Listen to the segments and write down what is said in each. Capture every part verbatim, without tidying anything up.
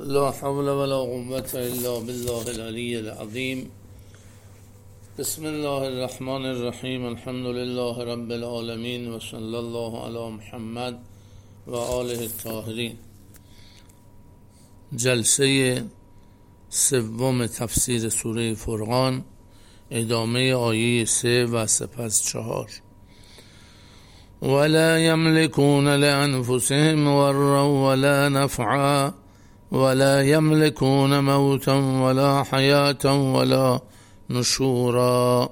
لا حول ولا قوة الا بالله العلی العظیم. بسم الله الرحمن الرحیم. الحمد لله رب العالمین و صلی الله علی محمد و آله الطاهرین. جلسه سوم تفسیر سوره فرقان، ادامه آیه سه و سپس چهار. ولا يملكون لأنفسهم ضرا ولا نفعا ولا يملكون موتا ولا حياة ولا نشورا.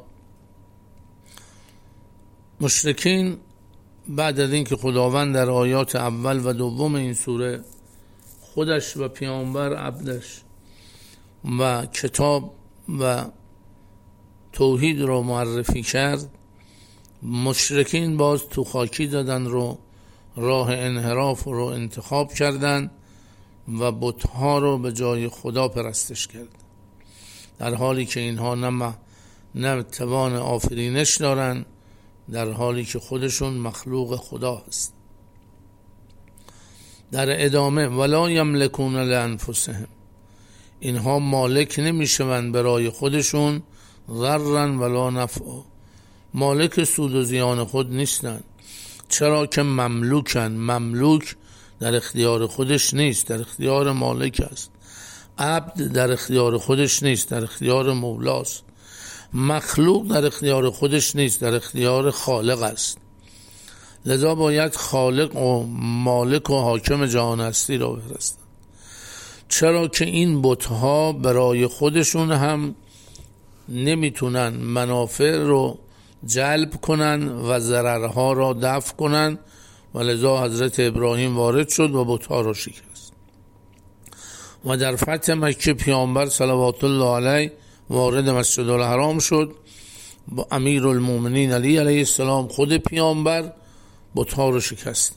مشرکین بعد از اینکه خداوند در آیات اول و دوم این سوره خودش و پیامبر عبدش و کتاب و توحید رو معرفی کرد، مشرکین باز تو خاکی دادن رو راه انحراف رو انتخاب کردن و بت‌ها رو به جای خدا پرستش کردن، در حالی که اینها نه نه توان آفرینش دارن، در حالی که خودشون مخلوق خدا هست. در ادامه ولا یملکون لانفسهم، اینها مالک نمیشوند برای خودشون ضرا ولا نفعا، مالک سود و زیان خود نیستند. چرا که مملوکن، مملوک در اختیار خودش نیست، در اختیار مالک است. عبد در اختیار خودش نیست، در اختیار مولاست. مخلوق در اختیار خودش نیست، در اختیار خالق است. لذا باید خالق و مالک و حاکم جهان هستی را بپرستند. چرا که این بت‌ها برای خودشون هم نمیتونن منافع رو جلب کنن و ضررها را دفع کنن، و لذا حضرت ابراهیم وارد شد و بت‌ها را شکست. و در فتح مکه پیامبر صلوات الله علیه وارد مسجد الحرام شد با امیر المومنین علی علیه السلام، خود پیامبر بت‌ها را شکستن.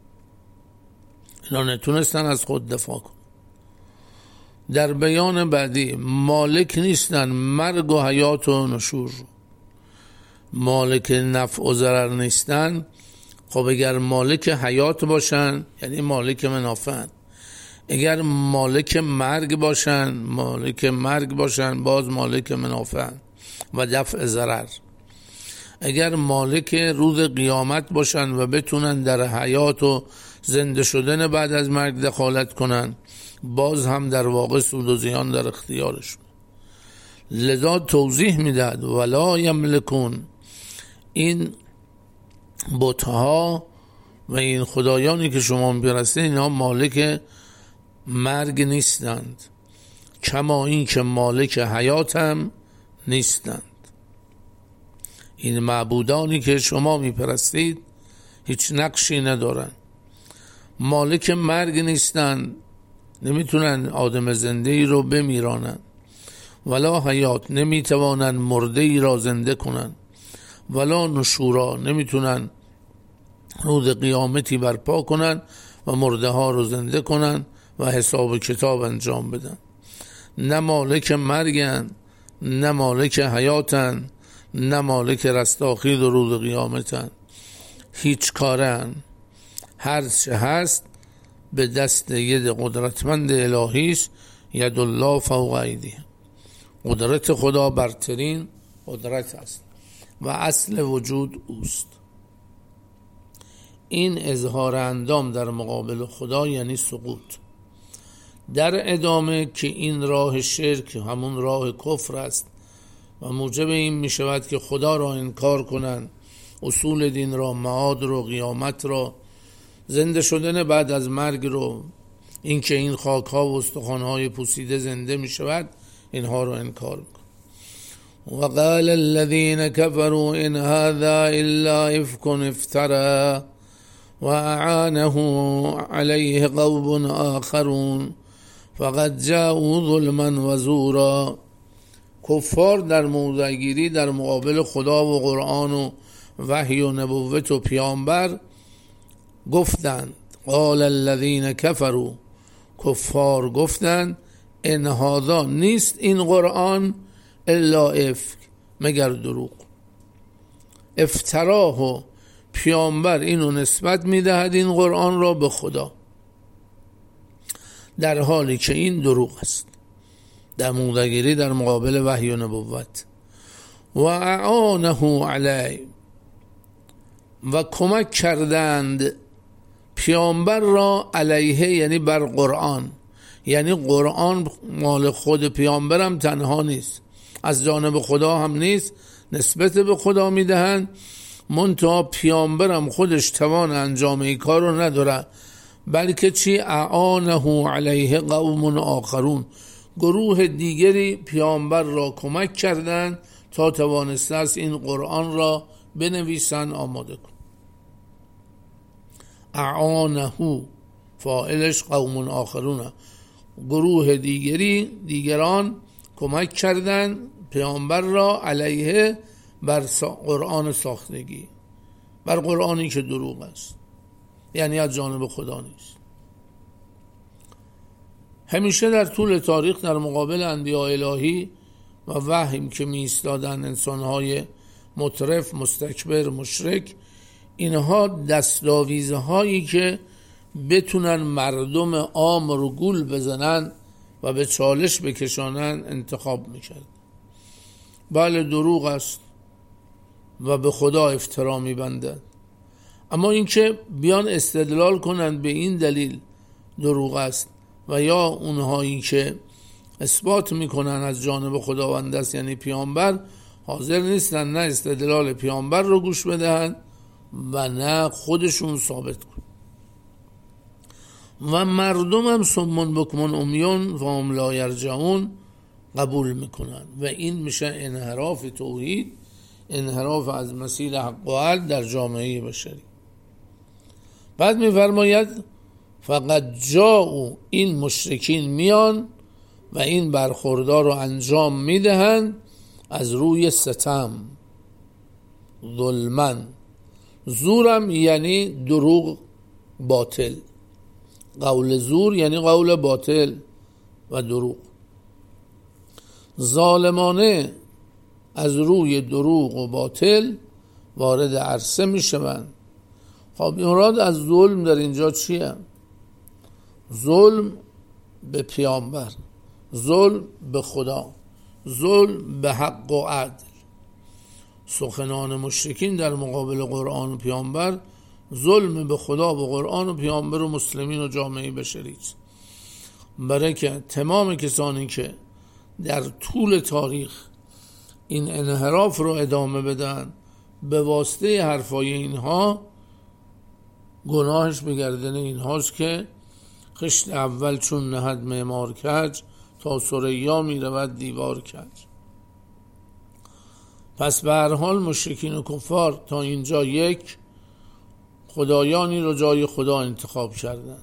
اینا نتونستن از خود دفاع کنن. در بیان بعدی مالک نیستن مرگ و حیات و نشور رو، مالک نفع و ضرر نیستن. خب اگر مالک حیات باشن یعنی مالک منافع، اگر مالک مرگ باشن مالک مرگ باشن باز مالک منافع و دفع ضرر. اگر مالک روز قیامت باشن و بتونن در حیات و زنده شدن بعد از مرگ دخالت کنن، باز هم در واقع سود و زیان در اختیارشون. لذا توضیح میداد ولا یملکون، این بت‌ها و این خدایانی که شما می‌پرستید اینها مالک مرگ نیستند، کما این که مالک حیات هم نیستند. این معبودانی که شما می‌پرستید هیچ نقشی ندارن، مالک مرگ نیستند، نمیتونن آدم زنده ای رو بمیرانن، ولا حیات، نمیتوانن مرده ای را زنده کنن، ولا نشورا، نمیتونن روز قیامتی برپا کنن و مرده ها رو زنده کنن و حساب کتاب انجام بدن. نه مالک مرگن، نه مالک حیاتن، نه مالک رستاخیز و روز قیامتن. هیچ کارن. هر چه هست به دست ید قدرتمند الهی است. ید الله فوق ایدیهم، قدرت خدا برترین قدرت است و اصل وجود اوست. این اظهار اندام در مقابل خدا یعنی سقوط. در ادامه که این راه شرک همون راه کفر است و موجب این می شود که خدا را انکار کنند، اصول دین را، معاد رو، قیامت را، زنده شدن بعد از مرگ رو، این که این خاک ها و استخوان های پوسیده زنده می شود، اینها رو انکار میکن. وقال الذين كفروا إن هذا إلا إفك افترى وأعانه عليه قوم آخرون فقد جاءوا ظلما وزورا. کفار در موضعگیری در مقابل خدا و قرآن و وحی و نبوت و پیامبر گفتند، قال الذين كفروا، کفار گفتند، ان هذا، نیست این قرآن، الا افک، مگر دروغ. افتراه و پیامبر اینو نسبت میدهد این قرآن را به خدا. در حالی که این دروغ است. دموغگیری در مقابل وحی و نبوت. و اعانه علی، و کمک کردند پیامبر را علیه، یعنی بر قرآن. یعنی قرآن مال خود پیامبرم تنها نیست، از جانب خدا هم نیست، نسبت به خدا میدهند، منتها پیامبرم خودش توان انجام این کار رو نداره، بلکه چی؟ اعانه علیه قوم آخرون، گروه دیگری پیامبر را کمک کردند تا توانسته است این قرآن را بنویسن، آماده کن. اعانه، فاعلش قوم آخرون، گروه دیگری دیگران کمک کردند پیامبر را علیه بر قرآن ساختگی، بر قرآنی که دروغ است، یعنی از جانب خدا نیست. همیشه در طول تاریخ در مقابل انبیاء الهی و وحی که می ایستادن انسانهای مترف، مستکبر، مشرک، اینها دستاویزه هایی که بتونن مردم عام رو گول بزنن و به چالش بکشانن انتخاب میکرد. بله دروغ است و به خدا افترا میبندند، اما اینکه بیان استدلال کنند به این دلیل دروغ است و یا اونهایی که اثبات میکنن از جانب خداوند است یعنی پیامبر، حاضر نیستن نه استدلال پیامبر رو گوش بدهند و نه خودشون ثابت کن. و مردم هم صمون بکمون امیون و هم لا یرجعون قبول میکنن و این میشه انحراف توحید، انحراف از مسیر حق و عدل در جامعه بشری. بعد میفرماید فقط جاءوا، این مشرکین میان و این برخوردار رو انجام میدهند از روی ستم، ظلمن، زورم یعنی دروغ، باطل، قول زور یعنی قول باطل و دروغ، ظالمانه از روی دروغ و باطل وارد عرصه می شوند. خب مراد از ظلم در اینجا چیه؟ ظلم به پیامبر، ظلم به خدا، ظلم به حق و عدل. سخنان مشرکین در مقابل قرآن و پیامبر ظلم به خدا و قرآن و پیامبر و مسلمین و جامعه بشری است. برای که تمام کسانی که در طول تاریخ این انحراف رو ادامه بدن به واسطه حرفای اینها، گناهش به گردن اینهاست که خشت اول چون نهد معمار کج، تا ثریا می رود دیوار کج. پس به هر حال مشرکین و کفار تا اینجا یک خدایانی رو جای خدا انتخاب کردن،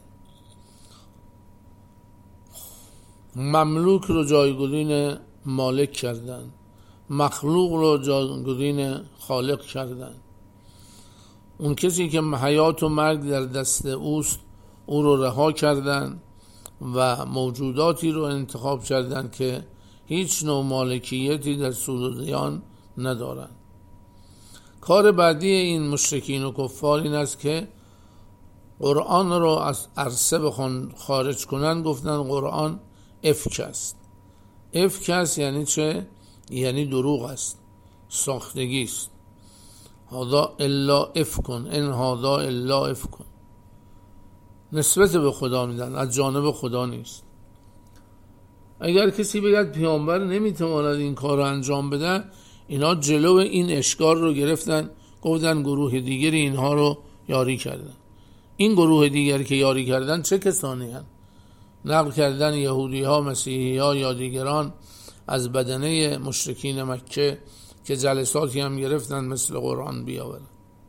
مملوک رو جایگزین مالک کردن، مخلوق رو جایگزین خالق کردن. اون کسی که حیات و مرگ در دست اوست او رو رها کردن و موجوداتی رو انتخاب کردن که هیچ نوع مالکیتی در سود و زیان ندارن. کار بعدی این مشرکین و کفار این است که قرآن رو از عرصه بخوان خارج کنن، گفتن قرآن افک است. افک است یعنی چه؟ یعنی دروغ است، ساختگی است. هذا الا افکن، ان هذا الا افکن، نسبت به خدا میدن، از جانب خدا نیست. اگر کسی بگه پیامبر نمیتواند این کار رو انجام بده، اینا جلو این اشکال رو گرفتن، گفتن گروه دیگری اینها رو یاری کردن. این گروه دیگری که یاری کردن چه کسانی هستند؟ نقل کردن یهودی ها، مسیحی ها یا دیگران از بدنه مشرکین مکه که جلساتی هم گرفتن مثل قرآن بیاورن.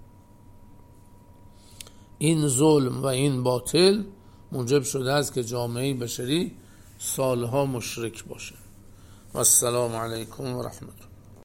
این ظلم و این باطل موجب شده است که جامعه بشری سالها مشرک باشه. و السلام علیکم و رحمت الله.